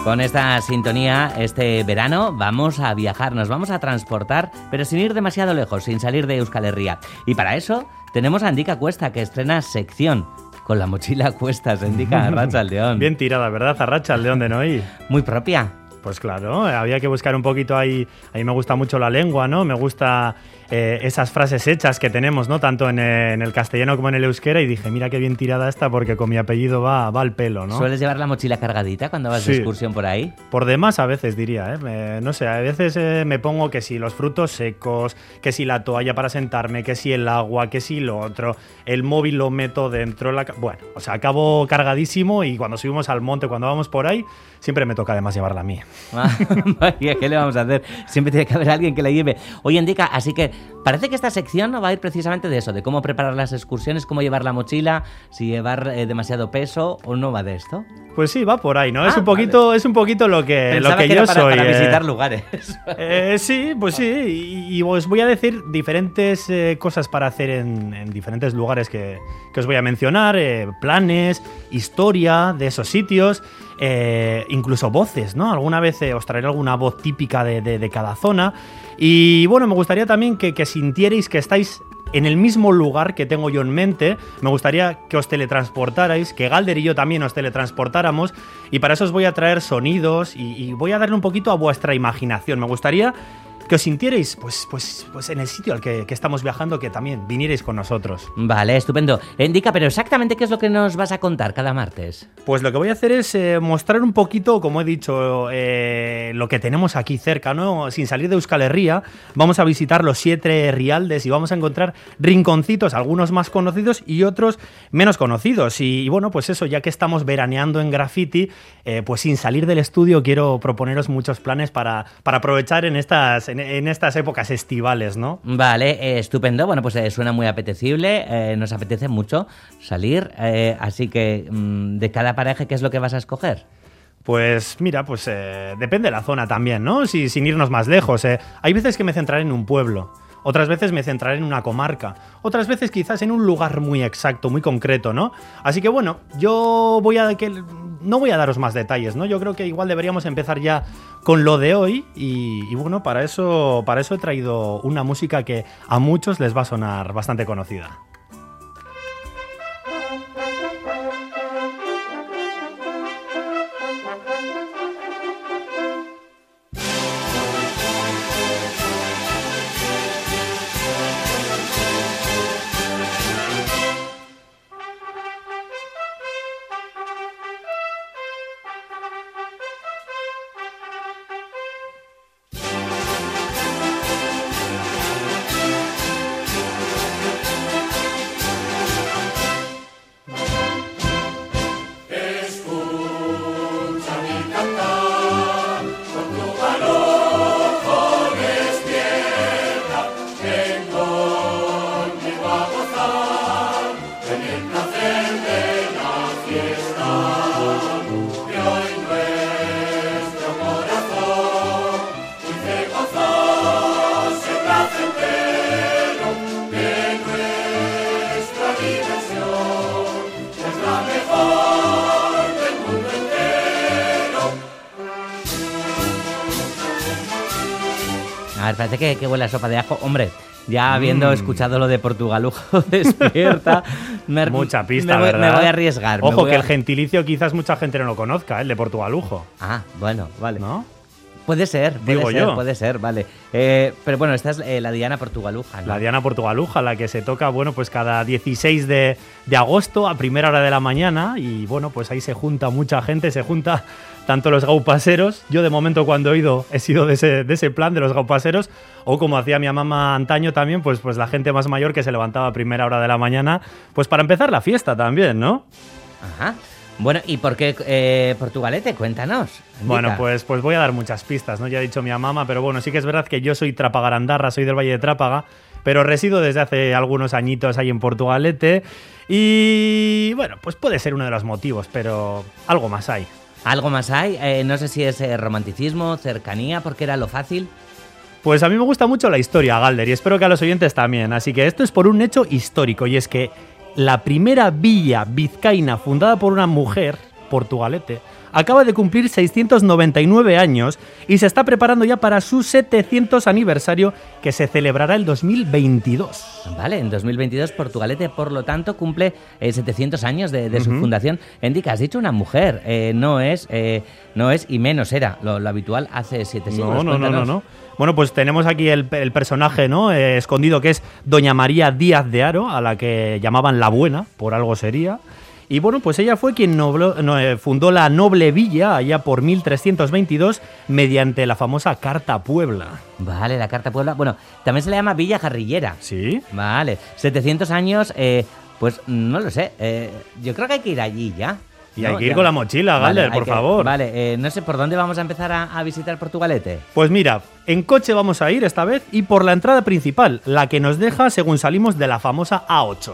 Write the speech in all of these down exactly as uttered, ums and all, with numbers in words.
Con esta sintonía, este verano vamos a viajar, nos vamos a transportar, pero sin ir demasiado lejos, sin salir de Euskal Herria. Y para eso tenemos a Endika Cuesta, que estrena sección con la mochila a cuestas. Endika, Arratsaldeon. Bien tirada, ¿verdad? Arratsaldeon de Noí. Muy propia. Pues claro, había que buscar un poquito ahí. A mí me gusta mucho la lengua, ¿no? Me gusta eh, esas frases hechas que tenemos, ¿no? Tanto en, eh, en el castellano como en el euskera. Y dije, mira qué bien tirada esta, porque con mi apellido va, va al pelo, ¿no? ¿Sueles llevar la mochila cargadita cuando vas Sí. de excursión por ahí? Por demás a veces diría, ¿eh? Me- no sé, a veces eh, me pongo que si los frutos secos, que si la toalla para sentarme, que si el agua, que si lo otro, el móvil lo meto dentro, la ca- bueno, o sea, acabo cargadísimo y cuando subimos al monte, cuando vamos por ahí, siempre me toca además llevarla a mí. Ah, vaya, ¿qué le vamos a hacer? Siempre tiene que haber alguien que la lleve. Oye, Endika, así que parece que esta sección va a ir precisamente de eso, de cómo preparar las excursiones, cómo llevar la mochila, si llevar eh, demasiado peso o no va de esto. Pues sí, va por ahí, ¿no? Ah, es un poquito, vale. es un poquito lo que, Pensaba lo que, que yo era para, soy. para eh. visitar lugares. Eh, sí, pues sí, y, y os voy a decir diferentes eh, cosas para hacer en, en diferentes lugares que, que os voy a mencionar, eh, planes, historia de esos sitios, eh, incluso voces, ¿no? Alguna vez eh, os traeré alguna voz típica de, de, de cada zona. Y bueno, me gustaría también que, que sintierais que estáis en el mismo lugar que tengo yo en mente. Me gustaría que os teletransportarais, que Galder y yo también os teletransportáramos, y para eso os voy a traer sonidos y, y voy a darle un poquito a vuestra imaginación. Me gustaría que os sintierais pues, pues, pues en el sitio al que, que estamos viajando, que también vinierais con nosotros. Vale, estupendo. Endika, pero exactamente qué es lo que nos vas a contar cada martes. Pues lo que voy a hacer es eh, mostrar un poquito, como he dicho, eh, lo que tenemos aquí cerca, ¿no? Sin salir de Euskal Herria, vamos a visitar los siete rialdes y vamos a encontrar rinconcitos, algunos más conocidos y otros menos conocidos. Y, y bueno, pues eso, ya que estamos veraneando en Graffiti, eh, pues sin salir del estudio quiero proponeros muchos planes para, para aprovechar en estas, en, en estas épocas estivales, ¿no? Vale, eh, estupendo. Bueno, pues eh, suena muy apetecible. Eh, nos apetece mucho salir. Eh, así que, mm, de cada paraje, ¿qué es lo que vas a escoger? Pues mira, pues eh, depende de la zona también, ¿no? Si, sin irnos más lejos. Eh. Hay veces que me centraré en un pueblo, otras veces me centraré en una comarca, otras veces quizás en un lugar muy exacto, muy concreto, ¿no? Así que bueno, yo voy a que no voy a daros más detalles, ¿no? Yo creo que igual deberíamos empezar ya con lo de hoy y, y bueno, para eso, para eso he traído una música que a muchos les va a sonar bastante conocida. A ver, parece que, que huele a sopa de ajo. Hombre, ya habiendo mm. escuchado lo de Portugalujo despierta... me, Mucha pista, me voy, ¿verdad? Me voy a arriesgar. Ojo, que a... el gentilicio quizás mucha gente no lo conozca, ¿eh? El de Portugalujo. Ah, bueno, vale. ¿No? Puede ser, puede Digo ser, yo. puede ser, vale. Eh, pero bueno, esta es eh, la Diana Portugaluja, ¿no? La Diana Portugaluja, la que se toca, bueno, pues cada dieciséis de, de agosto a primera hora de la mañana y bueno, pues ahí se junta mucha gente, se junta tanto los gaupaseros, yo de momento cuando he ido he sido de ese, de ese plan de los gaupaseros, o como hacía mi mamá antaño también, pues, pues la gente más mayor que se levantaba a primera hora de la mañana, pues para empezar la fiesta también, ¿no? Ajá. Bueno, ¿y por qué eh, Portugalete? Cuéntanos. Indica. Bueno, pues, pues voy a dar muchas pistas, ¿no? Ya ha dicho mi mamá, pero bueno, sí que es verdad que yo soy trapagarandarra, soy del Valle de Trápaga, pero resido desde hace algunos añitos ahí en Portugalete y bueno, pues puede ser uno de los motivos, pero algo más hay. ¿Algo más hay? Eh, no sé si es eh, romanticismo, cercanía, porque era lo fácil. Pues a mí me gusta mucho la historia, Galder, y espero que a los oyentes también, así que esto es por un hecho histórico y es que la primera villa vizcaína fundada por una mujer Portugalete acaba de cumplir seiscientos noventa y nueve años y se está preparando ya para su setecientos aniversario que se celebrará el dos mil veintidós. Vale, en dos mil veintidós Portugalete, por lo tanto, cumple eh, setecientos años de, de uh-huh. su fundación. Endica, has dicho una mujer, eh, no es eh, no es y menos era lo, lo habitual hace siete siglos. No, no, no, no, no. Bueno, pues tenemos aquí el, el personaje, ¿no? Eh, escondido, que es doña María Díaz de Haro, a la que llamaban la Buena, por algo sería. Y bueno, pues ella fue quien noblo, no, eh, fundó la noble villa allá por mil trescientos veintidós mediante la famosa Carta Puebla. Vale, la Carta Puebla. Bueno, también se le llama Villa Jarrillera. Sí. Vale, setecientos años, eh, pues no lo sé. Eh, yo creo que hay que ir allí ya. Y hay no, que ir ya. con la mochila, Galder, vale, por que, favor. Vale, eh, no sé por dónde vamos a empezar a, a visitar Portugalete. Pues mira, en coche vamos a ir esta vez y por la entrada principal, la que nos deja según salimos de la famosa A ocho.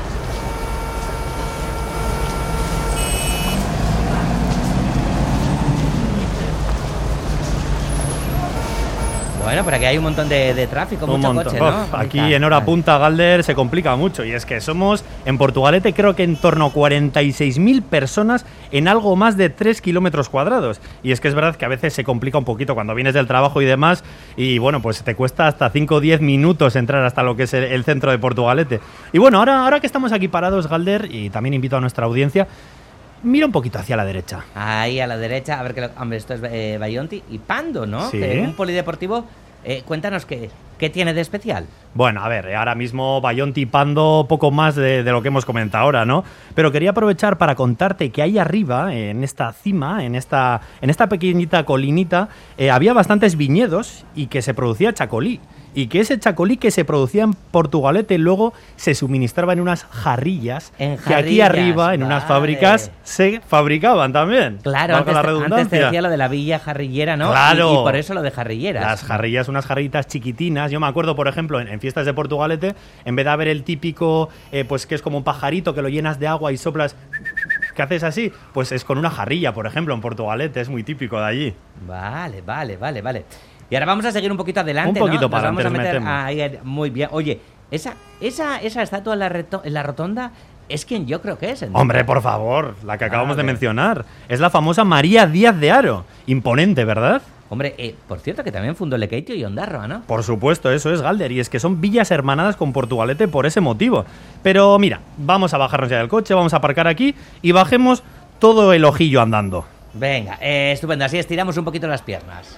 Bueno, por aquí hay un montón de, de tráfico, un mucho montón. coche, ¿no? Uf, aquí en hora punta, Galder, se complica mucho. Y es que somos, en Portugalete, creo que en torno a cuarenta y seis mil personas en algo más de tres kilómetros cuadrados. Y es que es verdad que a veces se complica un poquito cuando vienes del trabajo y demás. Y bueno, pues te cuesta hasta cinco o diez minutos entrar hasta lo que es el, el centro de Portugalete. Y bueno, ahora, ahora que estamos aquí parados, Galder, y también invito a nuestra audiencia, mira un poquito hacia la derecha. Ahí a la derecha, a ver que lo, hombre, esto es eh, Bayonti y Pando, ¿no? Sí. Que un polideportivo. Eh, cuéntanos qué, qué tiene de especial. Bueno, a ver, ahora mismo Bayonti y Pando poco más de, de lo que hemos comentado ahora, ¿no? Pero quería aprovechar para contarte que ahí arriba, en esta cima, en esta, en esta pequeñita colinita, eh, había bastantes viñedos y que se producía chacolí. Y que ese chacolí que se producía en Portugalete luego se suministraba en unas jarrillas, en que aquí arriba, en vale. unas fábricas, se fabricaban también. Claro, antes, la antes te decía lo de la villa jarrillera, ¿no? Claro. Y, y por eso lo de jarrilleras. Las jarrillas, unas jarritas chiquitinas. Yo me acuerdo, por ejemplo, en, en fiestas de Portugalete, en vez de haber el típico, eh, pues que es como un pajarito que lo llenas de agua y soplas, ¿qué haces así? Pues es con una jarrilla, por ejemplo, en Portugalete, es muy típico de allí. Vale, vale, vale, vale. Y ahora vamos a seguir un poquito adelante, un poquito ¿no? para Nos vamos adelante, a meter ahí, muy bien. Oye, esa, esa, esa estatua en la, reto, en la rotonda es quien yo creo que es. ¿Entiendes? Hombre, por favor, la que acabamos de mencionar. Es la famosa María Díaz de Haro. Imponente, ¿verdad? Hombre, eh, por cierto, que también fundó Lequeitio y Ondarroa, ¿no? Por supuesto, eso es, Galder. Y es que son villas hermanadas con Portugalete por ese motivo. Pero mira, vamos a bajarnos ya del coche, vamos a aparcar aquí y bajemos todo el ojillo andando. Venga, eh, estupendo. Así estiramos un poquito las piernas.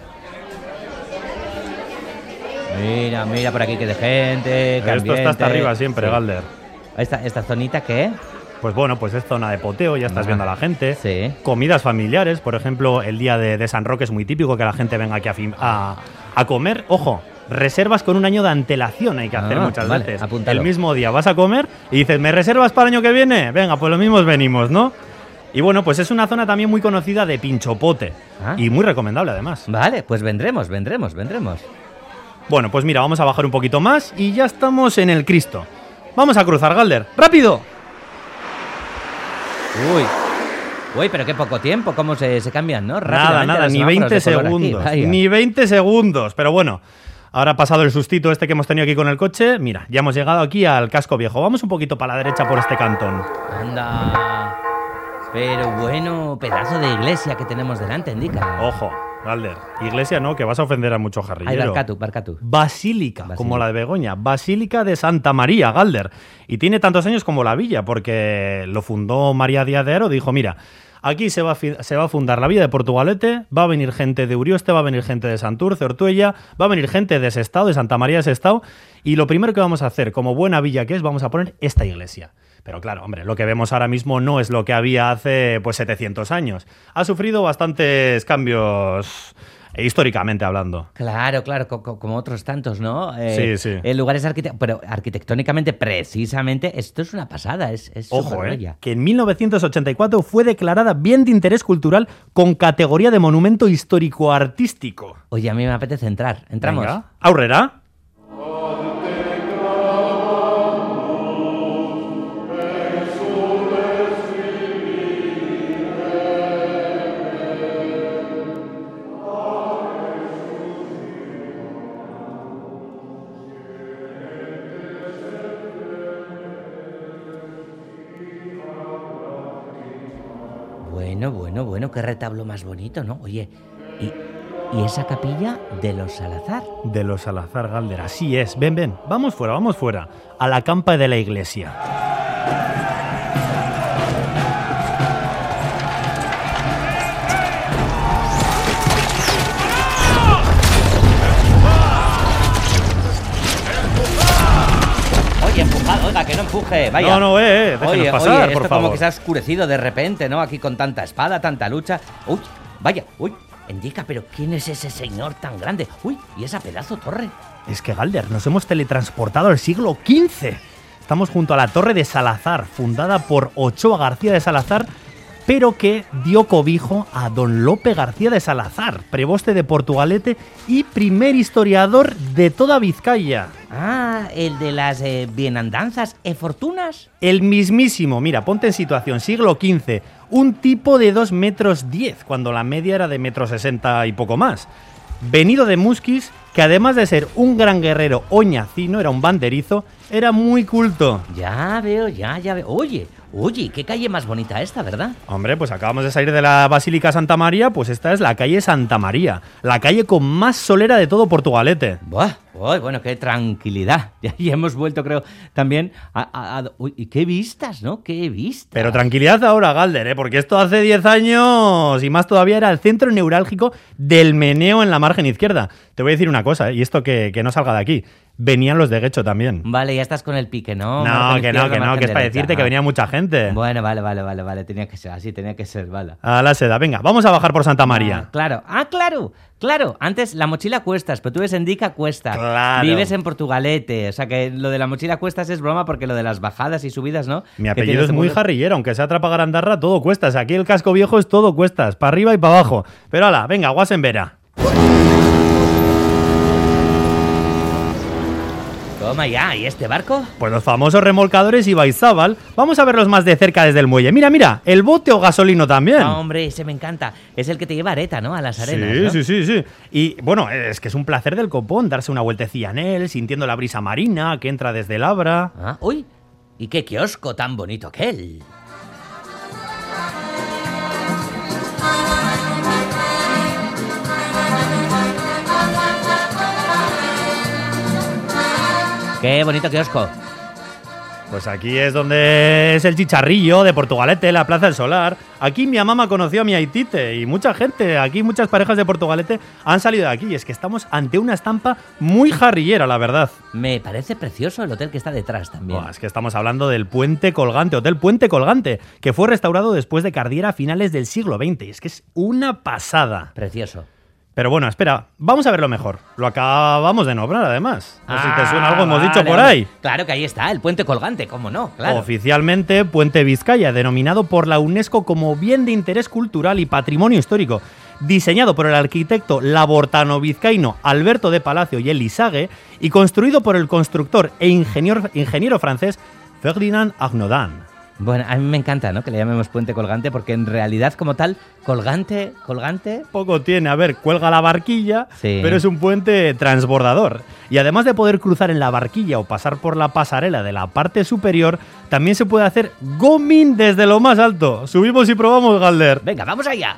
Mira, mira por aquí que de gente. Esto está hasta arriba siempre, sí. Galder. ¿Esta, ¿Esta zonita qué? Pues bueno, pues es zona de poteo, ya estás ah, viendo a la gente. Sí. Comidas familiares, por ejemplo, el día de, de San Roque es muy típico que la gente venga aquí a, a, a comer. Ojo, reservas con un año de antelación hay que hacer ah, muchas vale, veces. Apúntalo. El mismo día vas a comer y dices, ¿me reservas para el año que viene? Venga, pues lo mismos venimos, ¿no? Y bueno, pues es una zona también muy conocida de pinchopote ah. y muy recomendable además. Vale, pues vendremos, vendremos, vendremos. Bueno, pues mira, vamos a bajar un poquito más y ya estamos en el Cristo. Vamos a cruzar, Galder. ¡Rápido! Uy, uy, pero qué poco tiempo, cómo se, se cambian, ¿no? Nada, nada, ni veinte segundos, ni veinte segundos. Pero bueno, ahora ha pasado el sustito este que hemos tenido aquí con el coche. Mira, ya hemos llegado aquí al casco viejo. Vamos un poquito para la derecha por este cantón. Anda. Pero bueno, pedazo de iglesia que tenemos delante, indica. Ojo, Galder, iglesia no, que vas a ofender a mucho jarrillero. Ay, Barcatu, Barcatu. Basílica, Basílica, como la de Begoña. Basílica de Santa María, Galder. Y tiene tantos años como la villa, porque lo fundó María Díaz de Haro. Dijo, mira, aquí se va, a se va a fundar la villa de Portugalete, va a venir gente de Urioste, va a venir gente de Santurce, Ortuella, va a venir gente de Sestao, de Santa María de Sestao, y lo primero que vamos a hacer, como buena villa que es, vamos a poner esta iglesia. Pero claro, hombre, lo que vemos ahora mismo no es lo que había hace pues setecientos años. Ha sufrido bastantes cambios históricamente hablando. Claro, claro, co co como otros tantos, ¿no? Eh, sí, sí. En lugares arquitectónicamente, pero arquitectónicamente, precisamente, esto es una pasada, es, es Ojo, eh, que en mil novecientos ochenta y cuatro fue declarada Bien de Interés Cultural con categoría de Monumento Histórico-Artístico. Oye, a mí me apetece entrar. ¿Entramos? Venga. ¿Aurrera? Bueno, Bueno, bueno, qué retablo más bonito, ¿no? Oye, ¿y, y esa capilla de los Salazar? De los Salazar, Galder, así es. Ven, ven, vamos fuera, vamos fuera, a la campa de la iglesia. Empujado, oiga, que no empuje, vaya. No, no, eh, déjenos oye, pasar, oye, por esto favor. como que se ha oscurecido de repente, ¿no? Aquí con tanta espada, tanta lucha. Uy, vaya, uy, indica, pero ¿quién es ese señor tan grande? Uy, y esa pedazo torre. Es que, Galder, nos hemos teletransportado al siglo quince. Estamos junto a la Torre de Salazar, fundada por Ochoa García de Salazar, pero que dio cobijo a don Lope García de Salazar, preboste de Portugalete y primer historiador de toda Vizcaya. Ah, el de las eh, bienandanzas e fortunas. El mismísimo, mira, ponte en situación, siglo quince, un tipo de dos metros diez, cuando la media era de metro sesenta y poco más. Venido de Musquis, que además de ser un gran guerrero oñacino, era un banderizo, era muy culto. Ya veo, ya, ya veo. Oye, oye, qué calle más bonita esta, ¿verdad? Hombre, pues acabamos de salir de la Basílica Santa María, pues esta es la calle Santa María, la calle con más solera de todo Portugalete. Buah, uy, bueno, qué tranquilidad. Ya, ya hemos vuelto, creo, también a... a, a uy, y qué vistas, ¿no? Qué vistas. Pero tranquilidad ahora, Galder, ¿eh? Porque esto hace diez años y más todavía era el centro neurálgico del meneo en la margen izquierda. Te voy a decir una cosa, ¿eh? Y esto que, que no salga de aquí. Venían los de Guecho también. Vale, ya estás con el pique, ¿no? No, Margen que no, izquierda, que no, margen que es para derecha. decirte que Ah. venía mucha gente. Bueno, vale, vale, vale, vale. Tenía que ser así, tenía que ser, vale. A la seda, venga, vamos a bajar por Santa Ah, María. claro, ah, claro, claro. Antes la mochila cuestas, pero tú eres en Dica Cuesta. Claro. Vives en Portugalete. O sea que lo de la mochila cuestas es broma porque lo de las bajadas y subidas, ¿no? Mi Que apellido tiene es este muy pueblo- jarrillero, aunque sea Trapagarandarra, todo cuestas. Aquí el casco viejo es todo cuestas, para arriba y para abajo. Pero ala, venga, Guasenvera. Toma ya, ¿y este barco? Pues los famosos remolcadores Ibaizábal. Vamos a verlos más de cerca desde el muelle. Mira, mira, el bote o gasolino también. Ah, hombre, ese me encanta. Es el que te lleva a Areta, ¿no? A las arenas, Sí, ¿no? sí, sí, sí. Y bueno, es que es un placer del copón darse una vueltecilla en él, sintiendo la brisa marina que entra desde el Abra. Ah, uy, y qué kiosco tan bonito aquel. Qué bonito kiosco. Pues aquí es donde es el chicharrillo de Portugalete, la Plaza del Solar. Aquí mi mamá conoció a mi Aitite y mucha gente, aquí muchas parejas de Portugalete han salido de aquí. Y es que estamos ante una estampa muy jarrillera, la verdad. Me parece precioso el hotel que está detrás también. Buah, es que estamos hablando del Puente Colgante, Hotel Puente Colgante, que fue restaurado después de que ardiera a finales del siglo veinte. Y es que es una pasada. Precioso. Pero bueno, espera, vamos a verlo mejor. Lo acabamos de nombrar, además. No sé si te suena Ah, algo, hemos vale, dicho por vale. ahí. Claro que ahí está, el puente colgante, ¿cómo no? Claro. Oficialmente, Puente Vizcaya, denominado por la UNESCO como Bien de Interés Cultural y Patrimonio Histórico. Diseñado por el arquitecto labortano-vizcaíno Alberto de Palacio y Elisague y construido por el constructor e ingeniero, ingeniero francés Ferdinand Arnaudin. Bueno, a mí me encanta, ¿no? Que le llamemos puente colgante, porque en realidad, como tal, colgante, colgante. Poco tiene, a ver, cuelga la barquilla, Sí. pero es un puente transbordador. Y además de poder cruzar en la barquilla o pasar por la pasarela de la parte superior, también se puede hacer gomín desde lo más alto. Subimos y probamos, Galder. Venga, vamos allá.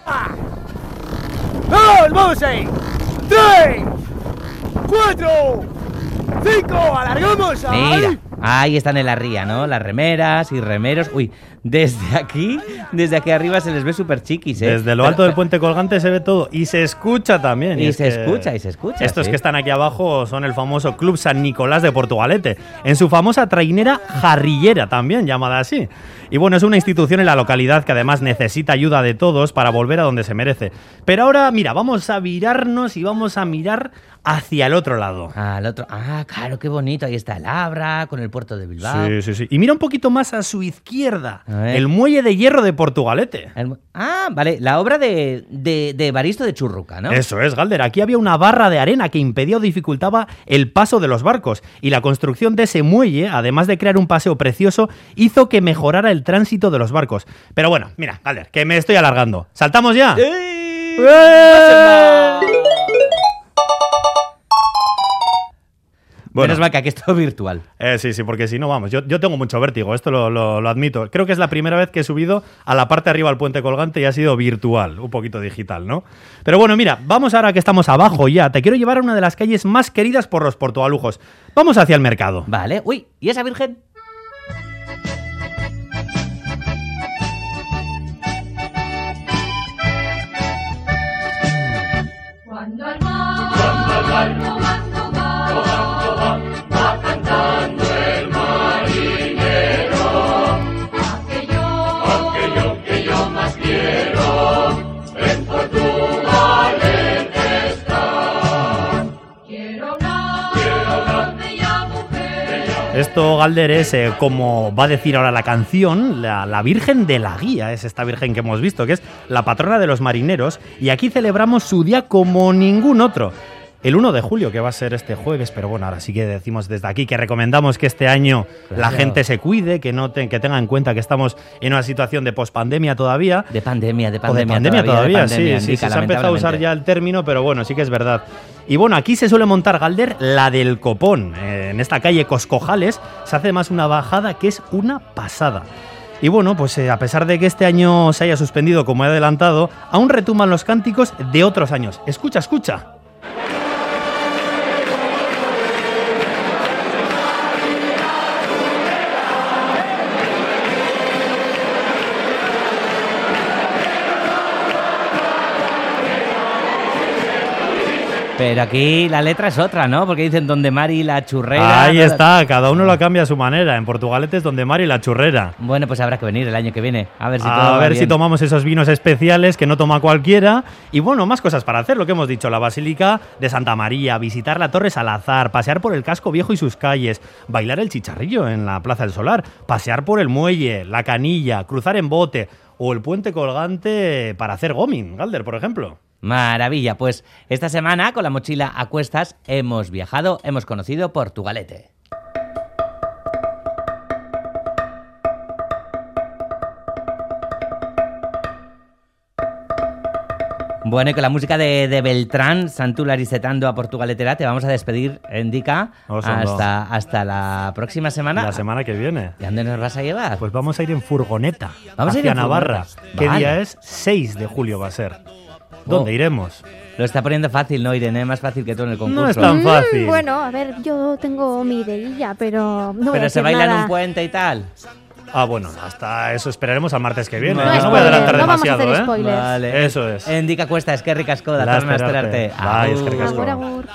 ¡Vamos, vamos ahí! ¡Tres! ¡Cuatro! ¡Cinco! ¡Alargamos! Mira, ¡Ahí! ahí están en la ría, ¿no? Las remeras y remeros. Uy, desde aquí, desde aquí arriba se les ve súper chiquis, ¿eh? Desde lo Pero- alto del puente colgante se ve todo y se escucha también. Y es se que escucha, y se escucha, Estos sí. que están aquí abajo son el famoso Club San Nicolás de Portugalete, en su famosa trainera jarrillera también, llamada así. Y bueno, es una institución en la localidad que además necesita ayuda de todos para volver a donde se merece. Pero ahora, mira, vamos a virarnos y vamos a mirar hacia el otro lado. Al otro. Ah, claro, qué bonito. Ahí está el Abra, con el puerto de Bilbao. Sí, sí, sí. Y mira un poquito más a su izquierda, A ver. el muelle de hierro de Portugalete. El- Ah, vale, la obra de, de, de Evaristo de Churruca, ¿no? Eso es, Galder. Aquí había una barra de arena que impedía o dificultaba el paso de los barcos. Y la construcción de ese muelle, además de crear un paseo precioso, hizo que mejorara el tránsito de los barcos. Pero bueno, mira, Galder, que me estoy alargando. ¿Saltamos ya? ¡Ey! ¡Eh! Bueno. Menos mal que aquí es todo virtual. Eh, sí, sí, porque si no, vamos, yo, yo tengo mucho vértigo, esto lo, lo, lo admito. Creo que es la primera vez que he subido a la parte de arriba del puente colgante y ha sido virtual, un poquito digital, ¿no? Pero bueno, mira, vamos ahora que estamos abajo ya. Te quiero llevar a una de las calles más queridas por los portugalujos. Vamos hacia el mercado. Vale. Uy, ¿y esa virgen? Cuando al mar, cuando al mar, tomando va, tomando va, va cantando el marinero. Aquello, aquello que yo más quiero, en Portugal está. Quiero una, quiero una bella mujer. Esto, Galder, es eh, como va a decir ahora la canción, la, la Virgen de la Guía, es esta Virgen que hemos visto, que es la patrona de los marineros, y aquí celebramos su día como ningún otro. El uno de julio, que va a ser este jueves, pero bueno, ahora sí que decimos desde aquí que recomendamos que este año Claro. la gente se cuide, que no te- que tenga en cuenta que estamos en una situación de pospandemia todavía. De pandemia, de O de pandemia. pandemia todavía, de pandemia, sí, sí, Indica, sí, se ha empezado a usar lamentablemente. ya el término, pero bueno, sí que es verdad. Y bueno, aquí se suele montar, Galder, la del Copón. Eh, en esta calle Coscojales se hace más una bajada que es una pasada. Y bueno, pues eh, a pesar de que este año se haya suspendido, como he adelantado, aún retumban los cánticos de otros años. Escucha, escucha. Pero aquí la letra es otra, ¿no? Porque dicen donde Mari la churrera. Ahí ¿no? está, cada uno lo cambia a su manera. En Portugalete es donde Mari la churrera. Bueno, pues habrá que venir el año que viene. A ver si todo A va ver bien. si tomamos esos vinos especiales que no toma cualquiera. Y bueno, más cosas para hacer, lo que hemos dicho. La Basílica de Santa María, visitar la Torre Salazar, pasear por el Casco Viejo y sus calles, bailar el chicharrillo en la Plaza del Solar, pasear por el muelle, la Canilla, cruzar en bote o el puente colgante para hacer goming, Galder, por ejemplo. Maravilla, pues esta semana con la mochila a cuestas hemos viajado, hemos conocido Portugalete. Bueno, y con la música de, de Beltrán, Santularisetando a Portugaletera, te vamos a despedir, Indica, Vamos, hombre. hasta, hasta la próxima semana. La semana que viene. ¿Y a dónde nos vas a llevar? Pues vamos a ir en furgoneta Vamos a ir hacia en Navarra. furgoneta. ¿Qué Vale. día es? seis de julio va a ser. ¿Dónde Oh. iremos? Lo está poniendo fácil, ¿no, Irene? Más fácil que tú en el concurso. No es tan fácil. Mm, bueno, a ver, yo tengo mi ideilla, pero no voy a Pero se decir baila en nada. un puente y tal. Ah, bueno, hasta eso esperaremos al martes que viene. No, Yo No, no voy a spoiler, adelantar no vamos a demasiado, hacer ¿eh? spoilers. Vale. Eso es. Indica cuesta, es que ricasco, da La torna a esperarte. esperarte. Bai, eskerrik asko. Agur, agur.